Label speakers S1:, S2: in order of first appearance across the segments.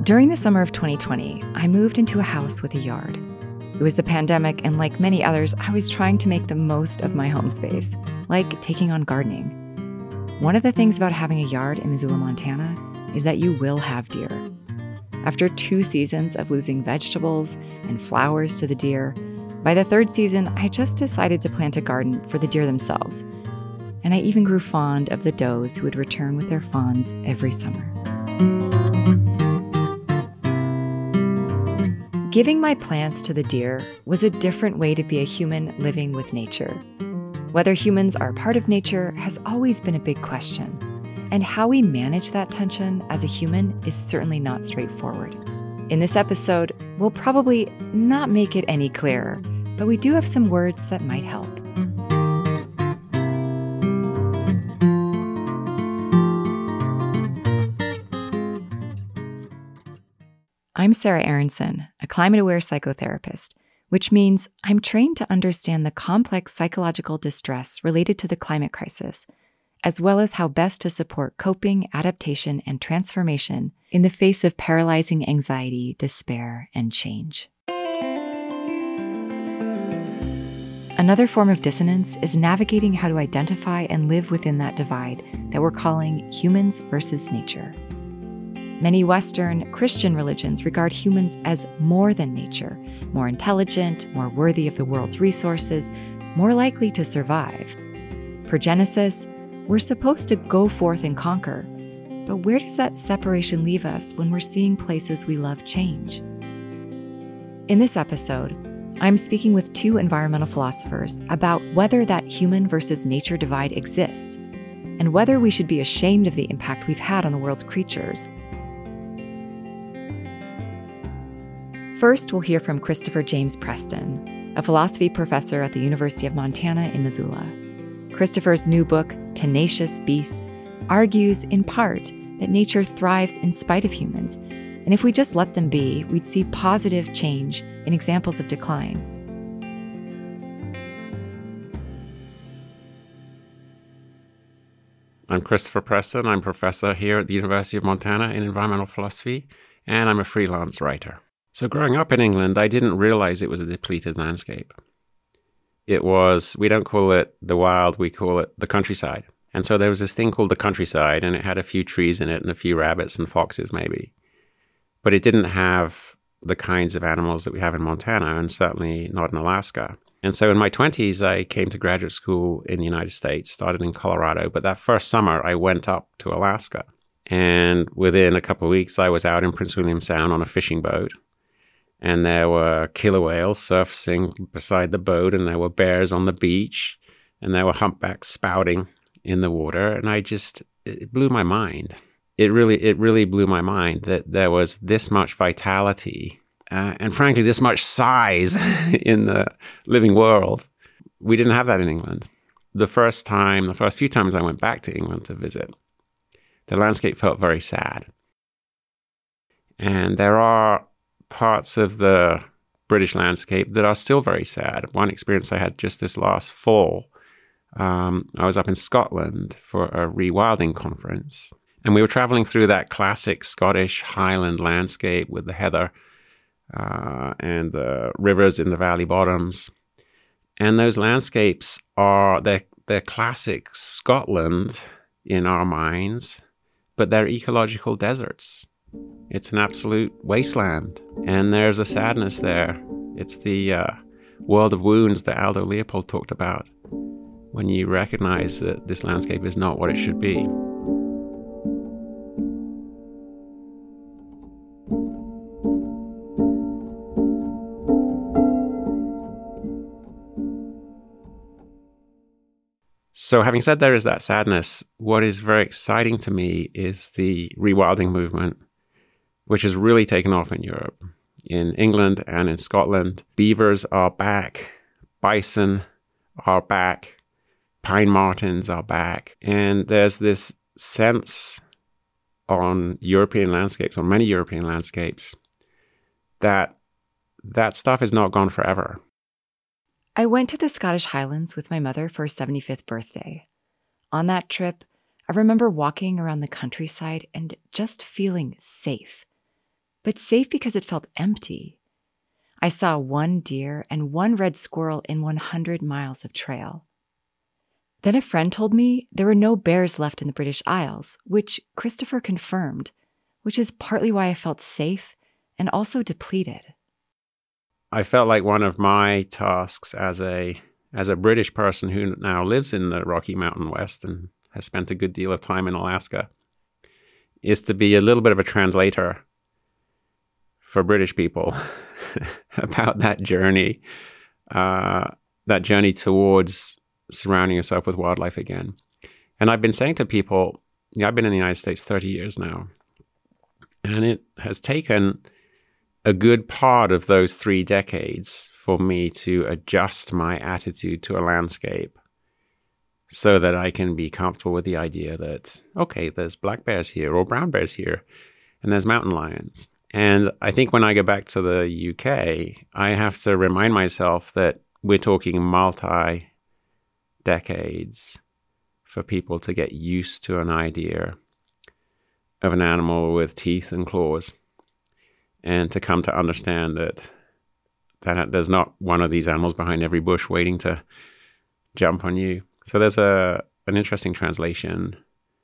S1: During the summer of 2020, I moved into a house with a yard. It was the pandemic, and like many others, I was trying to make the most of my home space, like taking on gardening. One of the things about having a yard in Missoula, Montana, is that you will have deer. After 2 seasons of losing vegetables and flowers to the deer, by the 3rd season, I just decided to plant a garden for the deer themselves. And I even grew fond of the does who would return with their fawns every summer. Giving my plants to the deer was a different way to be a human living with nature. Whether humans are part of nature has always been a big question, and how we manage that tension as a human is certainly not straightforward. In this episode, we'll probably not make it any clearer, but we do have some words that might help. I'm Sarah Aronson, a climate-aware psychotherapist, which means I'm trained to understand the complex psychological distress related to the climate crisis, as well as how best to support coping, adaptation, and transformation in the face of paralyzing anxiety, despair, and change. Another form of dissonance is navigating how to identify and live within that divide that we're calling humans versus nature. Many Western Christian religions regard humans as more than nature, more intelligent, more worthy of the world's resources, more likely to survive. Per Genesis, we're supposed to go forth and conquer, but where does that separation leave us when we're seeing places we love change? In this episode, I'm speaking with 2 environmental philosophers about whether that human versus nature divide exists, and whether we should be ashamed of the impact we've had on the world's creatures. First, we'll hear from Christopher James Preston, a philosophy professor at the University of Montana in Missoula. Christopher's new book, Tenacious Beasts, argues, in part, that nature thrives in spite of humans, and if we just let them be, we'd see positive change in examples of decline.
S2: I'm Christopher Preston. I'm professor here at the University of Montana in environmental philosophy, and I'm a freelance writer. So growing up in England, I didn't realize it was a depleted landscape. It was, we don't call it the wild, we call it the countryside. And so there was this thing called the countryside, and it had a few trees in it and a few rabbits and foxes maybe. But it didn't have the kinds of animals that we have in Montana, and certainly not in Alaska. And so in my 20s, I came to graduate school in the United States, started in Colorado. But that first summer, I went up to Alaska. And within a couple of weeks, I was out in Prince William Sound on a fishing boat. And there were killer whales surfacing beside the boat, and there were bears on the beach, and there were humpbacks spouting in the water. And it blew my mind. It really blew my mind that there was this much vitality and frankly, this much size in the living world. We didn't have that in England. The first few times I went back to England to visit, the landscape felt very sad. And there are parts of the British landscape that are still very sad. One experience I had just this last fall, I was up in Scotland for a rewilding conference, and we were traveling through that classic Scottish Highland landscape with the heather and the rivers in the valley bottoms. And those landscapes they're classic Scotland in our minds, but they're ecological deserts. It's an absolute wasteland, and there's a sadness there. It's the world of wounds that Aldo Leopold talked about, when you recognize that this landscape is not what it should be. So having said there is that sadness, what is very exciting to me is the rewilding movement, which has really taken off in Europe. In England and in Scotland, beavers are back, bison are back, pine martens are back. And there's this sense on European landscapes, on many European landscapes, that stuff is not gone forever.
S1: I went to the Scottish Highlands with my mother for her 75th birthday. On that trip, I remember walking around the countryside and just feeling safe. but safe because it felt empty. I saw one deer and one red squirrel in 100 miles of trail. Then a friend told me there were no bears left in the British Isles, which Christopher confirmed, which is partly why I felt safe and also depleted.
S2: I felt like one of my tasks as a British person who now lives in the Rocky Mountain West and has spent a good deal of time in Alaska is to be a little bit of a translator for British people about that journey towards surrounding yourself with wildlife again. And I've been saying to people, I've been in the United States 30 years now, and it has taken a good part of those 3 decades for me to adjust my attitude to a landscape so that I can be comfortable with the idea that, okay, there's black bears here or brown bears here, and there's mountain lions. And I think when I go back to the UK, I have to remind myself that we're talking multi-decades for people to get used to an idea of an animal with teeth and claws, and to come to understand that there's not one of these animals behind every bush waiting to jump on you. So there's an interesting translation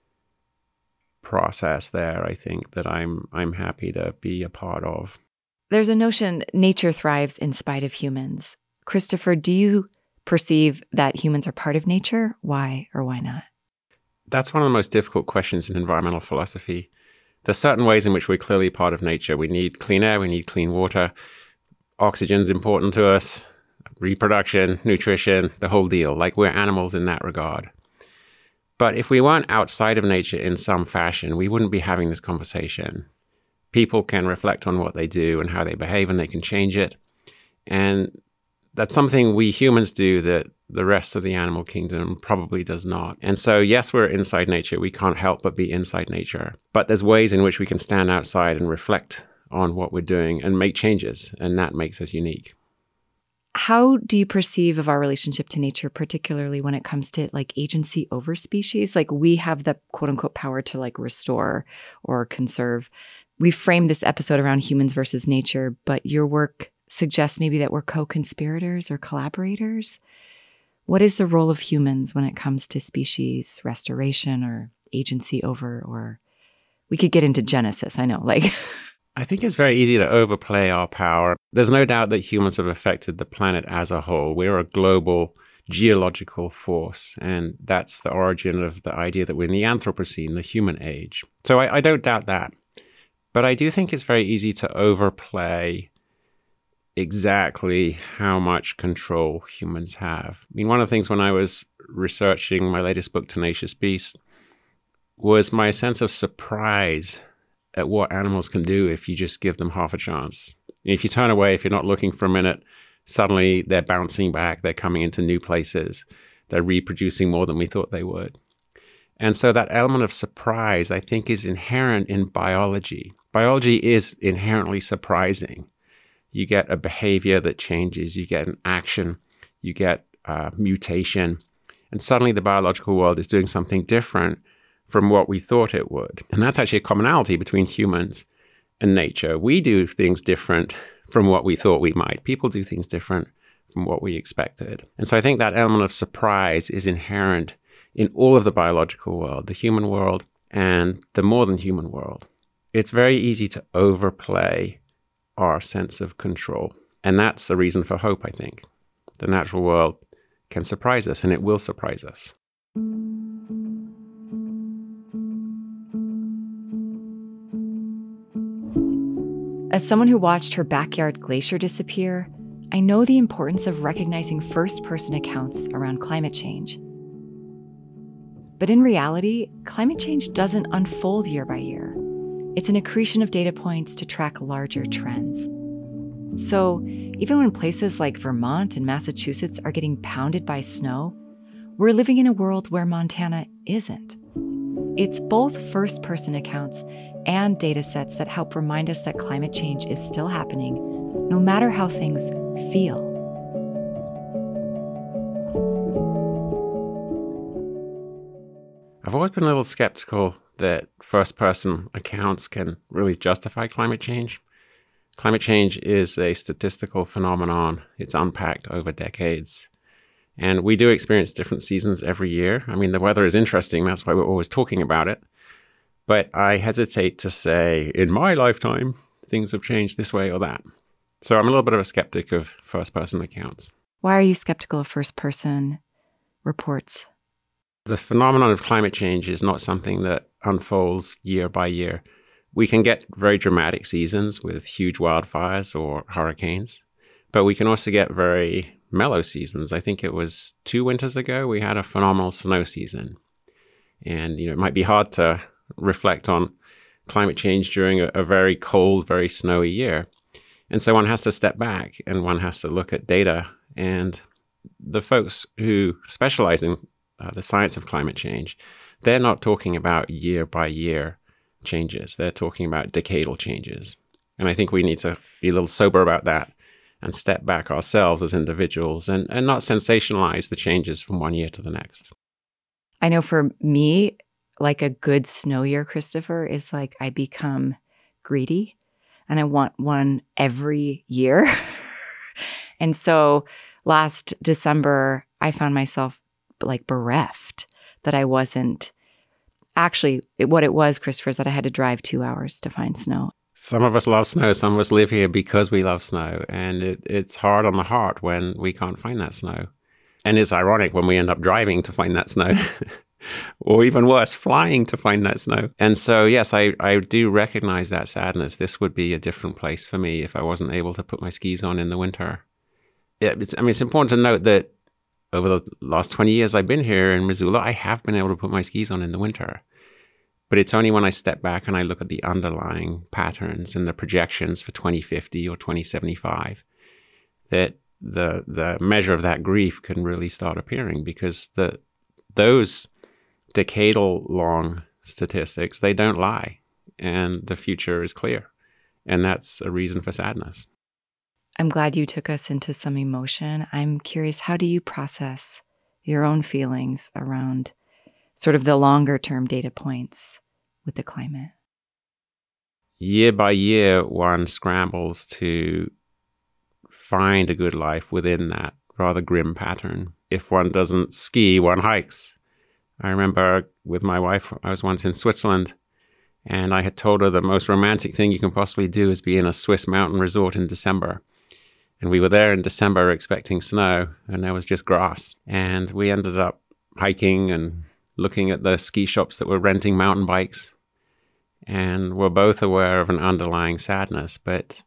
S2: process there, I think, that I'm happy to be a part of.
S1: There's a notion nature thrives in spite of humans. Christopher, do you perceive that humans are part of nature? Why or why not?
S2: That's one of the most difficult questions in environmental philosophy. There's certain ways in which we're clearly part of nature. We need clean air, we need clean water. Oxygen's important to us, reproduction, nutrition, the whole deal. Like, we're animals in that regard. But if we weren't outside of nature in some fashion, we wouldn't be having this conversation. People can reflect on what they do and how they behave, and they can change it. And that's something we humans do that the rest of the animal kingdom probably does not. And so, yes, we're inside nature. We can't help but be inside nature. But there's ways in which we can stand outside and reflect on what we're doing and make changes, and that makes us unique.
S1: How do you perceive of our relationship to nature, particularly when it comes to like agency over species? Like, we have the quote unquote power to like restore or conserve. We framed this episode around humans versus nature, but your work suggests maybe that we're co-conspirators or collaborators. What is the role of humans when it comes to species restoration or agency over, or we could get into Genesis, I know, like...
S2: I think it's very easy to overplay our power. There's no doubt that humans have affected the planet as a whole. We're a global geological force, and that's the origin of the idea that we're in the Anthropocene, the human age. So I don't doubt that. But I do think it's very easy to overplay exactly how much control humans have. I mean, one of the things when I was researching my latest book, Tenacious Beast, was my sense of surprise at what animals can do if you just give them half a chance. If you turn away, if you're not looking for a minute, suddenly they're bouncing back, they're coming into new places, they're reproducing more than we thought they would. And so that element of surprise, I think, is inherent in biology. Biology is inherently surprising. You get a behavior that changes, you get an action, you get mutation, and suddenly the biological world is doing something different from what we thought it would. And that's actually a commonality between humans and nature. We do things different from what we thought we might. People do things different from what we expected. And so I think that element of surprise is inherent in all of the biological world, the human world, and the more than human world. It's very easy to overplay our sense of control. And that's a reason for hope, I think. The natural world can surprise us, and it will surprise us.
S1: As someone who watched her backyard glacier disappear, I know the importance of recognizing first-person accounts around climate change. But in reality, climate change doesn't unfold year by year. It's an accretion of data points to track larger trends. So even when places like Vermont and Massachusetts are getting pounded by snow, we're living in a world where Montana isn't. It's both first-person accounts and data sets that help remind us that climate change is still happening, no matter how things feel.
S2: I've always been a little skeptical that first-person accounts can really justify climate change. Climate change is a statistical phenomenon. It's unpacked over decades. And we do experience different seasons every year. I mean, the weather is interesting. That's why we're always talking about it. But I hesitate to say, in my lifetime, things have changed this way or that. So I'm a little bit of a skeptic of first-person accounts.
S1: Why are you skeptical of first-person reports?
S2: The phenomenon of climate change is not something that unfolds year by year. We can get very dramatic seasons with huge wildfires or hurricanes, but we can also get very mellow seasons. I think it was 2 winters ago, we had a phenomenal snow season. And, it might be hard to reflect on climate change during a very cold, very snowy year. And so one has to step back and one has to look at data. And the folks who specialize in the science of climate change, they're not talking about year by year changes. They're talking about decadal changes. And I think we need to be a little sober about that and step back ourselves as individuals and not sensationalize the changes from one year to the next.
S1: I know for me, like a good snow year, Christopher, is like I become greedy and I want one every year. And so last December, I found myself like bereft that I wasn't actually, what it was, Christopher, is that I had to drive 2 hours to find snow.
S2: Some of us love snow. Some of us live here because we love snow. And it's hard on the heart when we can't find that snow. And it's ironic when we end up driving to find that snow. Or even worse, flying to find that snow. And so, yes, I do recognize that sadness. This would be a different place for me if I wasn't able to put my skis on in the winter. It's important to note that over the last 20 years I've been here in Missoula, I have been able to put my skis on in the winter. But it's only when I step back and I look at the underlying patterns and the projections for 2050 or 2075 that the measure of that grief can really start appearing, because those decadal long statistics, they don't lie, and the future is clear. And that's a reason for sadness.
S1: I'm glad you took us into some emotion. I'm curious, how do you process your own feelings around sort of the longer term data points with the climate?
S2: Year by year, one scrambles to find a good life within that rather grim pattern. If one doesn't ski, one hikes. I remember with my wife, I was once in Switzerland, and I had told her the most romantic thing you can possibly do is be in a Swiss mountain resort in December. And we were there in December expecting snow, and there was just grass. And we ended up hiking and looking at the ski shops that were renting mountain bikes. And we're both aware of an underlying sadness. But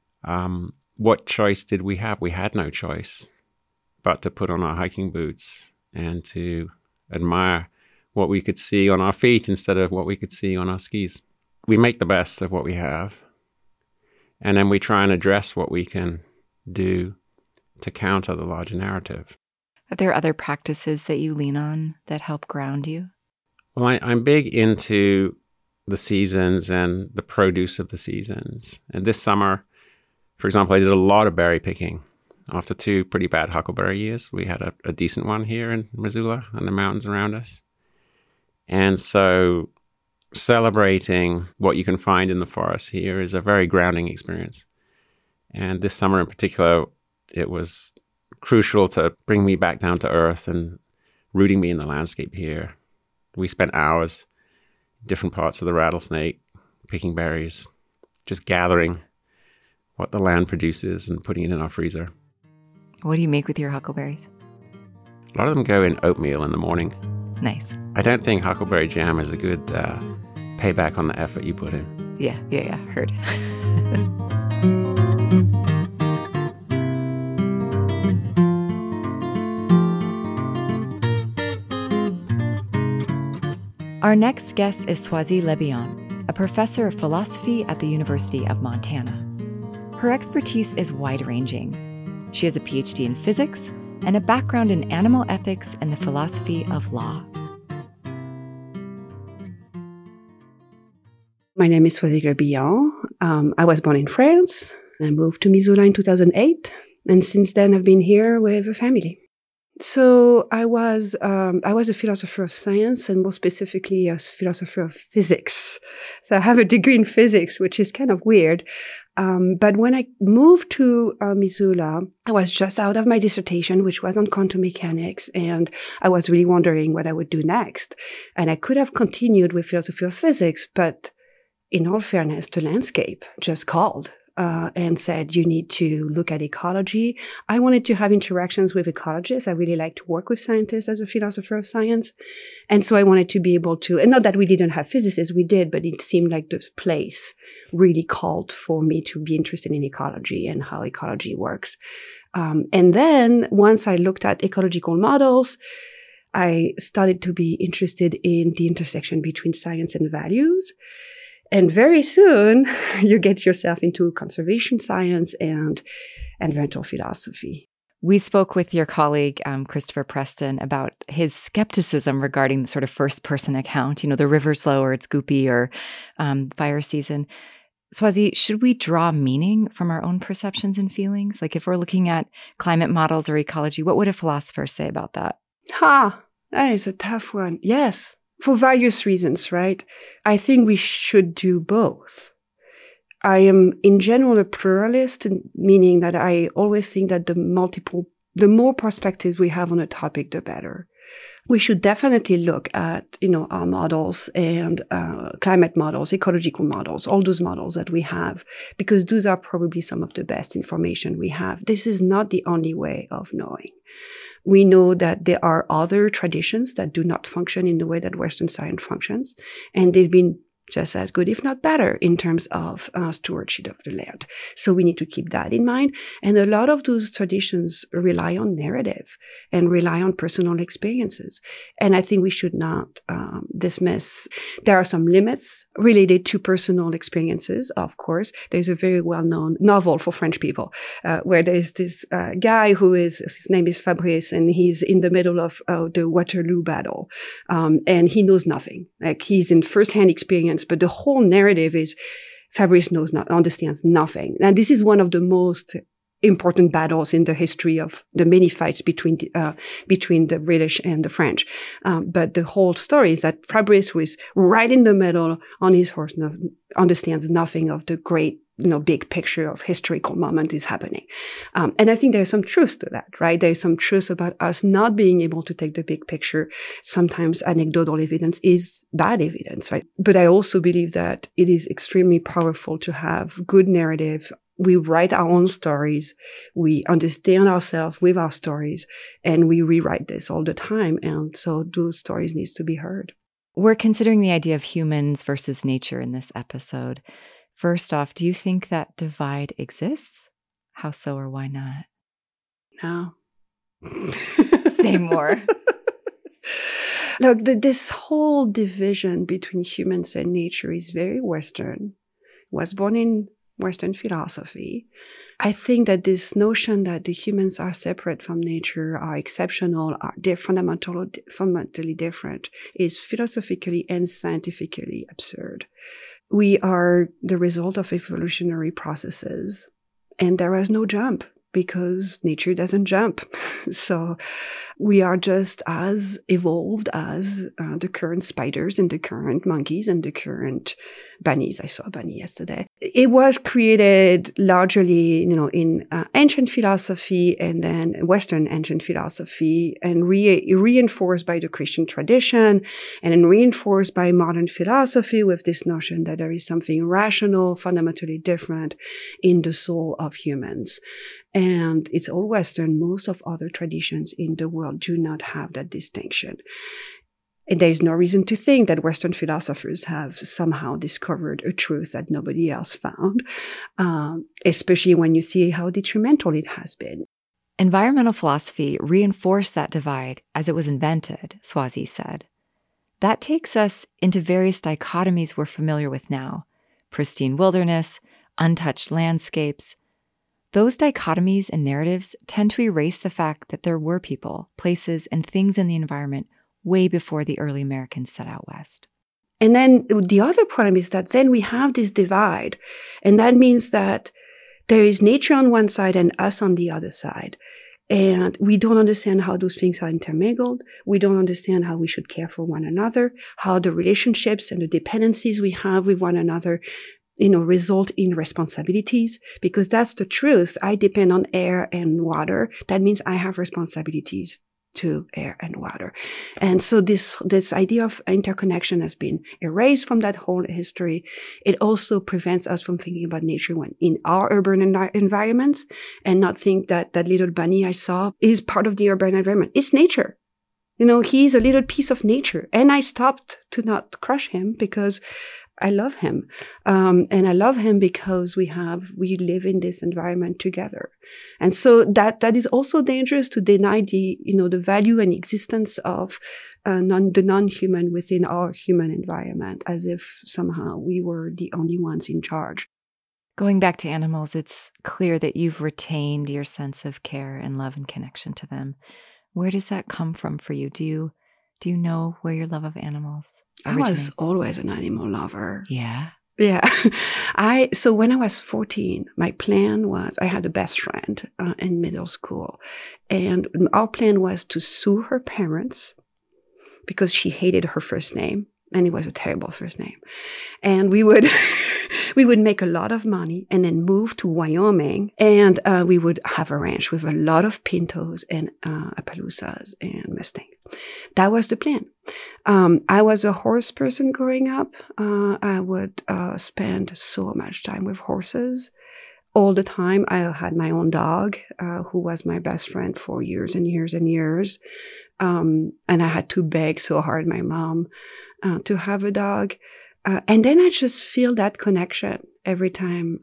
S2: what choice did we have? We had no choice but to put on our hiking boots and to admire what we could see on our feet instead of what we could see on our skis. We make the best of what we have. And then we try and address what we can do to counter the larger narrative.
S1: Are there other practices that you lean on that help ground you?
S2: Well, I'm big into the seasons and the produce of the seasons. And this summer, for example, I did a lot of berry picking. After 2 pretty bad huckleberry years, we had a decent one here in Missoula and the mountains around us. And so celebrating what you can find in the forest here is a very grounding experience. And this summer in particular, it was crucial to bring me back down to earth and rooting me in the landscape here. We spent hours in different parts of the Rattlesnake, picking berries, just gathering what the land produces and putting it in our freezer.
S1: What do you make with your huckleberries?
S2: A lot of them go in oatmeal in the morning.
S1: Nice.
S2: I don't think huckleberry jam is a good payback on the effort you put in.
S1: Yeah, heard. Our next guest is Swazi Lebioun, a professor of philosophy at the University of Montana. Her expertise is wide-ranging. She has a PhD in physics and a background in animal ethics and the philosophy of law.
S3: My name is Swazi Lebioun. I was born in France. I moved to Missoula in 2008, and since then I've been here with a family. So I was a philosopher of science, and more specifically a philosopher of physics. So I have a degree in physics, which is kind of weird. But when I moved to Missoula, I was just out of my dissertation, which was on quantum mechanics, and I was really wondering what I would do next. And I could have continued with philosophy of physics, but in all fairness, the landscape just called. And said, you need to look at ecology. I wanted to have interactions with ecologists. I really like to work with scientists as a philosopher of science. And so I wanted to be able to, and not that we didn't have physicists, we did, but it seemed like this place really called for me to be interested in ecology and how ecology works. And then once I looked at ecological models, I started to be interested in the intersection between science and values. And very soon, you get yourself into conservation science and environmental philosophy.
S1: We spoke with your colleague, Christopher Preston, about his skepticism regarding the sort of first-person account, the river's slow or it's goopy or fire season. Swazi, should we draw meaning from our own perceptions and feelings? Like if we're looking at climate models or ecology, what would a philosopher say about that?
S3: That is a tough one. Yes. For various reasons, right? I think we should do both. I am in general a pluralist, meaning that I always think that the more perspectives we have on a topic, the better. We should definitely look at, our models and climate models, ecological models, all those models that we have, because those are probably some of the best information we have. This is not the only way of knowing. We know that there are other traditions that do not function in the way that Western science functions, and they've been just as good, if not better, in terms of stewardship of the land. So we need to keep that in mind. And a lot of those traditions rely on narrative and rely on personal experiences. And I think we should not dismiss. There are some limits related to personal experiences, of course. There's a very well-known novel for French people where there's this guy his name is Fabrice, and he's in the middle of the Waterloo battle. And he knows nothing. Like he's in first-hand experience. But the whole narrative is Fabrice understands nothing. And this is one of the most important battles in the history of the many fights between the British and the French. But the whole story is that Fabrice was right in the middle on his horse, understands nothing of the great big picture of historical moment is happening. And I think there's some truth to that, right? There's some truth about us not being able to take the big picture. Sometimes anecdotal evidence is bad evidence, right? But I also believe that it is extremely powerful to have good narrative. We write our own stories. We understand ourselves with our stories, and we rewrite this all the time. And so those stories need to be heard.
S1: We're considering the idea of humans versus nature in this episode. First off, do you think that divide exists? How so, or why not?
S3: No.
S1: Say more.
S3: Look, this whole division between humans and nature is very Western. Was born in Western philosophy. I think that this notion that the humans are separate from nature, are exceptional, are fundamentally different, is philosophically and scientifically absurd. We are the result of evolutionary processes, and there is no jump because nature doesn't jump. So we are just as evolved as the current spiders and the current monkeys and the current bunnies. I saw a bunny yesterday. It was created largely, in ancient philosophy and then Western ancient philosophy, and reinforced by the Christian tradition, and then reinforced by modern philosophy with this notion that there is something rational, fundamentally different in the soul of humans. And it's all Western. Most of other traditions in the world do not have that distinction. And there's no reason to think that Western philosophers have somehow discovered a truth that nobody else found, especially when you see how detrimental it has been.
S1: Environmental philosophy reinforced that divide as it was invented, Swazi said. That takes us into various dichotomies we're familiar with now: pristine wilderness, untouched landscapes. Those dichotomies and narratives tend to erase the fact that there were people, places, and things in the environment way before the early Americans set out west.
S3: And then the other problem is that then we have this divide, and that means that there is nature on one side and us on the other side. And we don't understand how those things are intermingled. We don't understand how we should care for one another, how the relationships and the dependencies we have with one another, result in responsibilities, because that's the truth. I depend on air and water. That means I have responsibilities to air and water. And so this idea of interconnection has been erased from that whole history. It also prevents us from thinking about nature when in our urban environments, and not think that that little bunny I saw is part of the urban environment. It's nature. He's a little piece of nature. And I stopped to not crush him because I love him. And I love him because we live in this environment together. And so that is also dangerous, to deny the value and existence of the non-human within our human environment, as if somehow we were the only ones in charge.
S1: Going back to animals, it's clear that you've retained your sense of care and love and connection to them. Where does that come from for you? Do you know where your love of animals originates?
S3: I was always an animal lover.
S1: Yeah.
S3: Yeah. So when I was 14, my plan was, I had a best friend in middle school, and our plan was to sue her parents because she hated her first name, and it was a terrible first name. And we would make a lot of money and then move to Wyoming, and we would have a ranch with a lot of pintos and Appaloosas and Mustangs. That was the plan. I was a horse person growing up. I would spend so much time with horses all the time. I had my own dog, who was my best friend for years and years and years. And I had to beg so hard my mom to have a dog. And then I just feel that connection every time.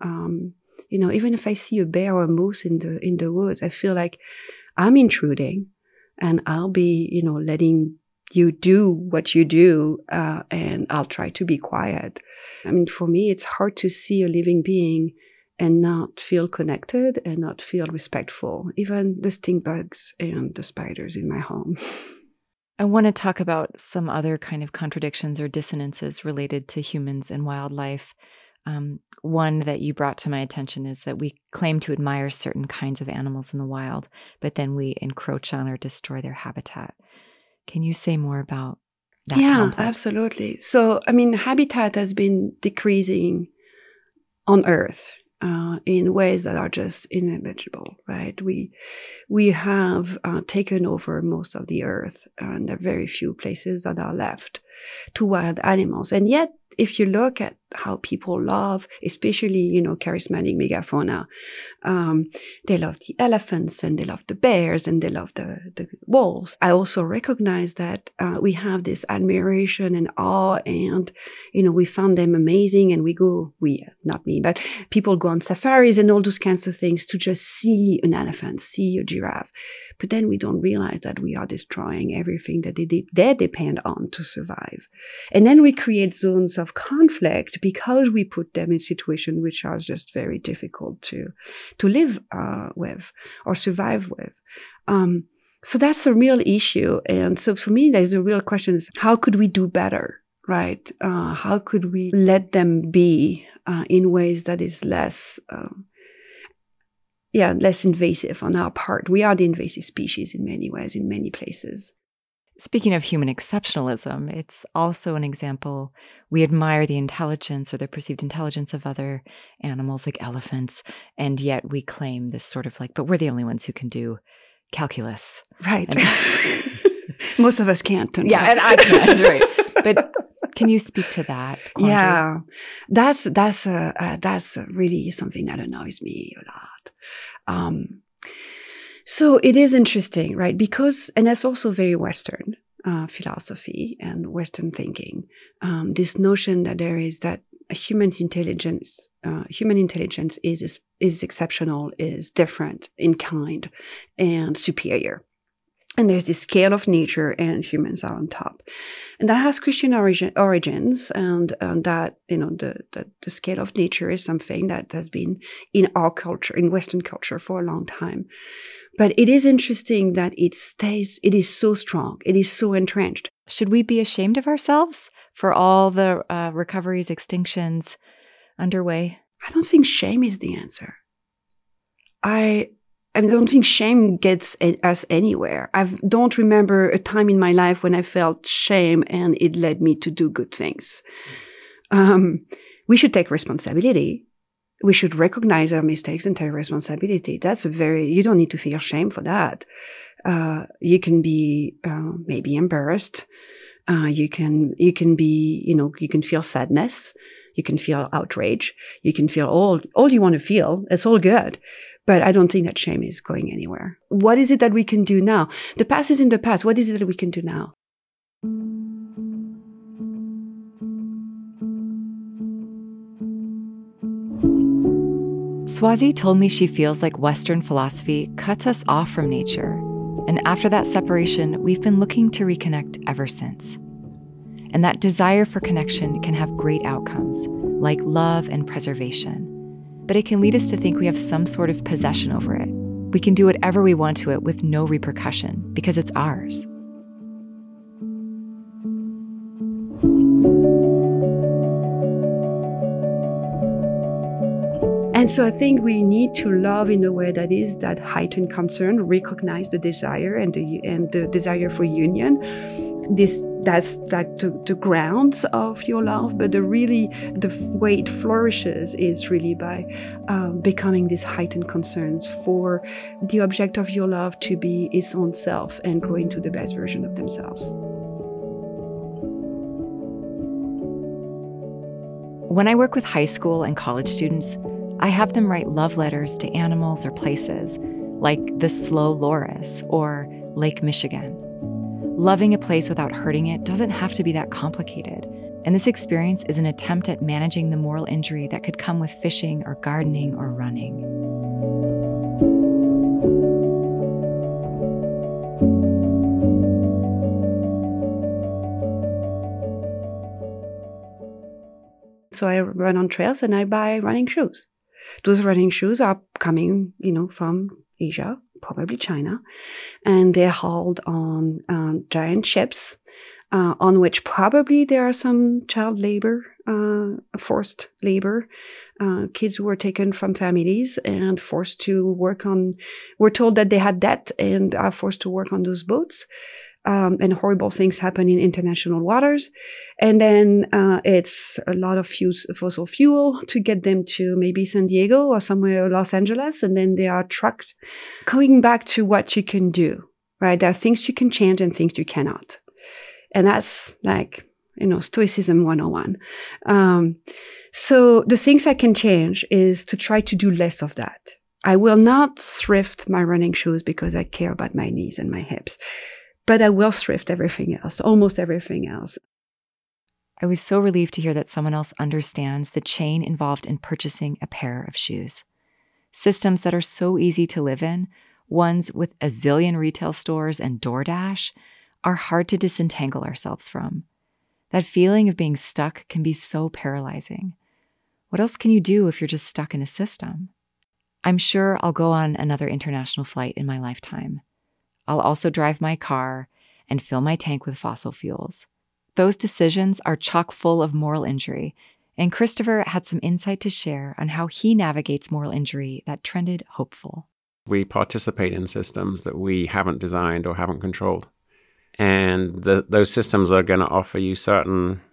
S3: Even if I see a bear or a moose in the woods, I feel like I'm intruding, and I'll be, letting you do what you do, and I'll try to be quiet. I mean, for me, it's hard to see a living being and not feel connected and not feel respectful, even the stink bugs and the spiders in my home.
S1: I want to talk about some other kind of contradictions or dissonances related to humans and wildlife. One that you brought to my attention is that we claim to admire certain kinds of animals in the wild, but then we encroach on or destroy their habitat. Can you say more about that?
S3: Yeah,
S1: complex?
S3: Absolutely. So, habitat has been decreasing on Earth in ways that are just inimaginable, right? We have taken over most of the Earth, and there are very few places that are left to wild animals. And yet, if you look at how people love, especially, charismatic megafauna, they love the elephants, and they love the bears, and they love the wolves. I also recognize that we have this admiration and awe, and, we found them amazing, and not me, but people go on safaris and all those kinds of things to just see an elephant, see a giraffe. But then we don't realize that we are destroying everything that they depend on to survive. And then we create zones of conflict because we put them in situations which are just very difficult to live with or survive with. So that's a real issue. And so for me, there's a real question is, how could we do better, right? How could we let them be in ways that is less invasive on our part? We are the invasive species in many ways, in many places.
S1: Speaking of human exceptionalism, it's also an example. We admire the intelligence or the perceived intelligence of other animals like elephants, and yet we claim this sort of but we're the only ones who can do calculus.
S3: Right. Most of us can't.
S1: Yeah, and I can't, right. But can you speak to that quandary?
S3: Yeah, that's really something that annoys me a lot. So it is interesting, right? And that's also very Western philosophy and Western thinking. This notion that human intelligence is exceptional, is different in kind, and superior. And there's this scale of nature, and humans are on top. And that has Christian origins, and that, the scale of nature is something that has been in our culture, in Western culture, for a long time. But it is interesting that it is so strong, it is so entrenched.
S1: Should we be ashamed of ourselves for all the recoveries, extinctions underway?
S3: I don't think shame is the answer. I I don't think shame gets us anywhere. I don't remember a time in my life when I felt shame and it led me to do good things. We should take responsibility. We should recognize our mistakes and take responsibility. You don't need to feel shame for that. You can be maybe embarrassed. You can be, you can feel sadness. You can feel outrage. You can feel all you want to feel. It's all good. But I don't think that shame is going anywhere. What is it that we can do now? The past is in the past. What is it that we can do now?
S1: Swazi told me she feels like Western philosophy cuts us off from nature. And after that separation, we've been looking to reconnect ever since. And that desire for connection can have great outcomes, like love and preservation. But it can lead us to think we have some sort of possession over it. We can do whatever we want to it with no repercussion because it's ours.
S3: And so I think we need to love in a way that is that heightened concern, recognize the desire and the desire for union. That's like the grounds of your love, but the way it flourishes is really by becoming these heightened concerns for the object of your love to be its own self and grow into the best version of themselves.
S1: When I work with high school and college students, I have them write love letters to animals or places, like the Slow Loris or Lake Michigan. Loving a place without hurting it doesn't have to be that complicated, and this experience is an attempt at managing the moral injury that could come with fishing or gardening or running.
S3: So I run on trails and I buy running shoes. Those running shoes are coming, from Asia, probably China, and they're hauled on giant ships, on which probably there are some child labor, forced labor, kids who were taken from families and forced to work on. We're told that they had debt and are forced to work on those boats. And horrible things happen in international waters. And then it's a lot of fossil fuel to get them to maybe San Diego or somewhere Los Angeles. And then they are trucked. Going back to what you can do, right? There are things you can change and things you cannot. And that's like, Stoicism 101. So the things I can change is to try to do less of that. I will not thrift my running shoes because I care about my knees and my hips. But I will thrift everything else, almost everything else.
S1: I was so relieved to hear that someone else understands the chain involved in purchasing a pair of shoes. Systems that are so easy to live in, ones with a zillion retail stores and DoorDash, are hard to disentangle ourselves from. That feeling of being stuck can be so paralyzing. What else can you do if you're just stuck in a system? I'm sure I'll go on another international flight in my lifetime. I'll also drive my car and fill my tank with fossil fuels. Those decisions are chock full of moral injury, and Christopher had some insight to share on how he navigates moral injury that trended hopeful.
S2: We participate in systems that we haven't designed or haven't controlled. And those systems are going to offer you certain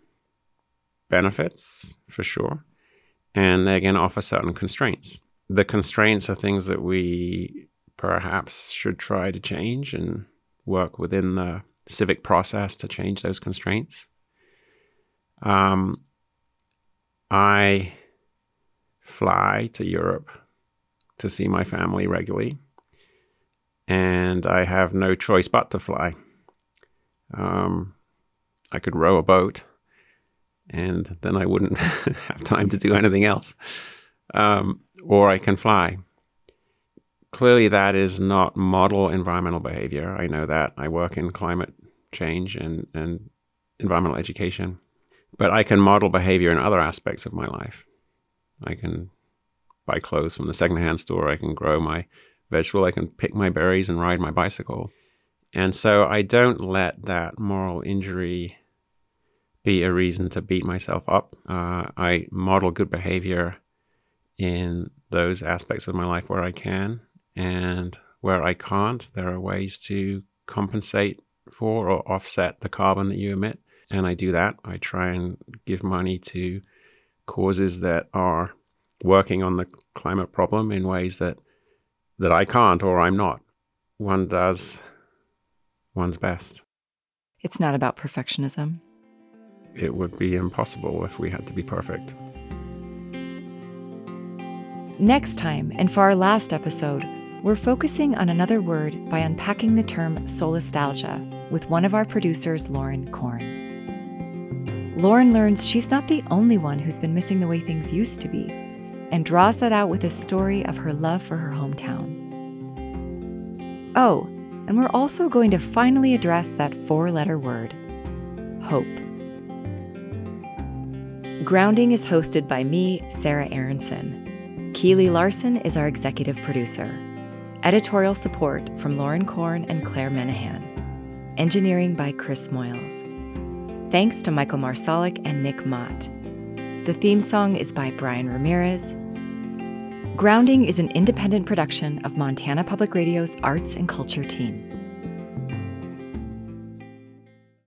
S2: benefits, for sure, and they're going to offer certain constraints. The constraints are things that we perhaps should try to change and work within the civic process to change those constraints. I fly to Europe to see my family regularly, and I have no choice but to fly. I could row a boat, and then I wouldn't have time to do anything else. Or I can fly. Clearly, that is not model environmental behavior. I know that. I work in climate change and environmental education. But I can model behavior in other aspects of my life. I can buy clothes from the secondhand store. I can grow my vegetable. I can pick my berries and ride my bicycle. And so I don't let that moral injury be a reason to beat myself up. I model good behavior in those aspects of my life where I can. And where I can't, there are ways to compensate for or offset the carbon that you emit. And I do that. I try and give money to causes that are working on the climate problem in ways that I can't or I'm not. One does one's best.
S1: It's not about perfectionism.
S2: It would be impossible if we had to be perfect.
S1: Next time, and for our last episode, we're focusing on another word by unpacking the term solastalgia with one of our producers, Lauren Korn. Lauren learns she's not the only one who's been missing the way things used to be, and draws that out with a story of her love for her hometown. Oh, and we're also going to finally address that 4-letter word, hope. Grounding is hosted by me, Sarah Aronson. Keely Larson is our executive producer. Editorial support from Lauren Korn and Claire Menahan. Engineering by Chris Moyles. Thanks to Michael Marsalic and Nick Mott. The theme song is by Brian Ramirez. Grounding is an independent production of Montana Public Radio's Arts and Culture team.